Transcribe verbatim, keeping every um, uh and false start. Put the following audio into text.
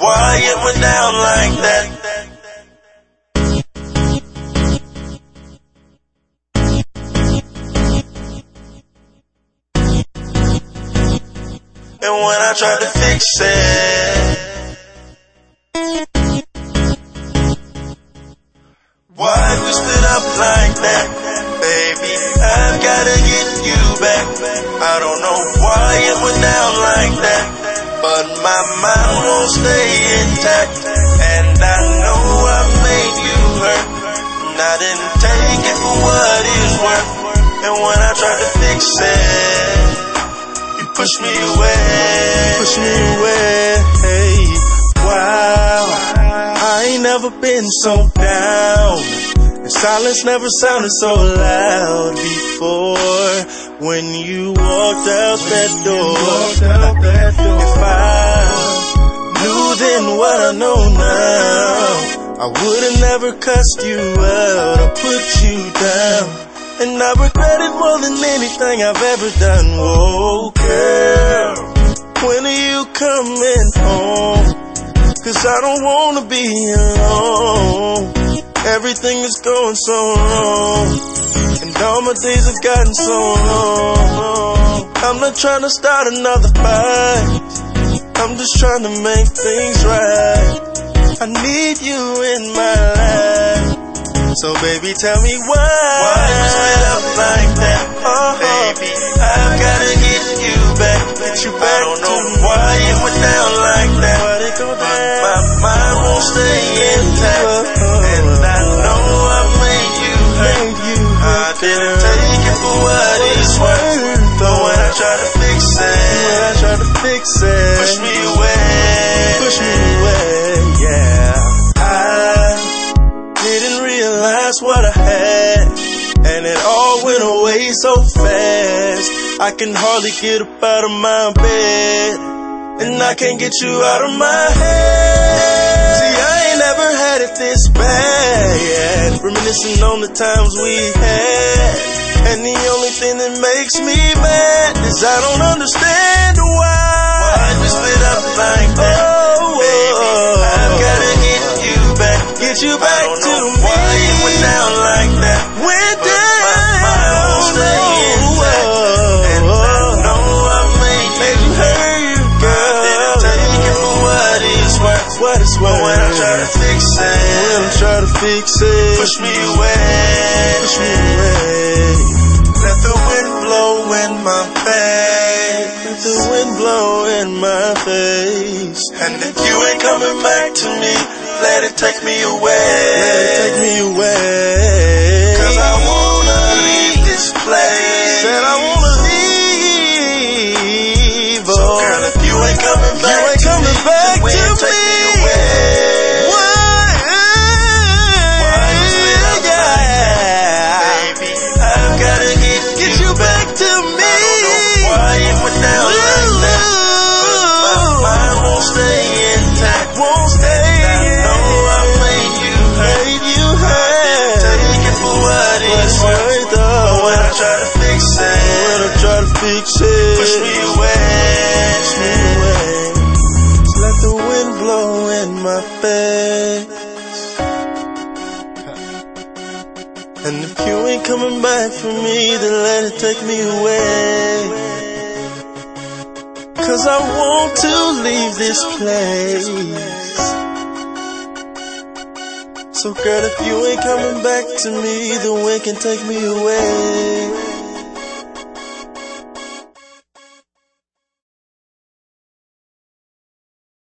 why it went down like that. And when I tried to fix it, why we split up like that? Baby, I've gotta get you back. I don't know why it went down like that, but my mind won't stay intact. And I know I made you hurt, and I didn't take it for what it's worth. And when I tried to fix it, push me away, push me away. Hey, wow, I ain't never been so down, and silence never sounded so loud before. When you walked out that door, if I knew then what I know now, I would've never cussed you out or put you down. And I regret it more than anything I've ever done. Whoa, girl, when are you coming home? Cause I don't wanna be alone. Everything is going so wrong, and all my days have gotten so long. I'm not trying to start another fight, I'm just trying to make things right. I need you in my life, so baby, tell me why. Why you split up like that? Oh, baby, I've gotta get you back. Get you back. I don't know why it went down like that. Why'd it go down? My mind won't stay intact. Oh, oh, and I know I made you hurt. Made you hurt, I didn't take it for what it's worth. But when I try to fix it, when I try to fix it, push me away, push me away. Yeah, I didn't realize what I had, and it all went away so fast. I can hardly get up out of my bed, and I can't get you out of my head. See, I ain't never had it this bad. Reminiscing on the times we had, and the only thing that makes me mad is I don't understand why. Why we split up like that? Oh, baby, I've gotta get you back. Get you back to me. Why it went down like that? Went down. My mind won't stay intact. And I know I made you hurt, girl. I didn't take it for what it's worth. What it's worth. But when I try to fix it, when I try to fix it, push me away, push me away. Let the wind blow in my face. Let the wind blow in my face. And if you ain't coming back to me, let it take me away. Let it take me away. Cause I wanna leave this place. Said I wanna leave. Oh. So girl, if you ain't coming back, you ain't coming to back me, to me. Take me away. Why? Why you split up yeah. like that? Baby, I've gotta get, get you back, back to me. I don't know why it went down Ooh. like that, but my mind won't stay intact. Won't stay. Fix it. Push me away, push me away. Just let the wind blow in my face. And if you ain't coming back for me, then let it take me away. Cause I want to leave this place. So girl, if you ain't coming back to me, the wind can take me away.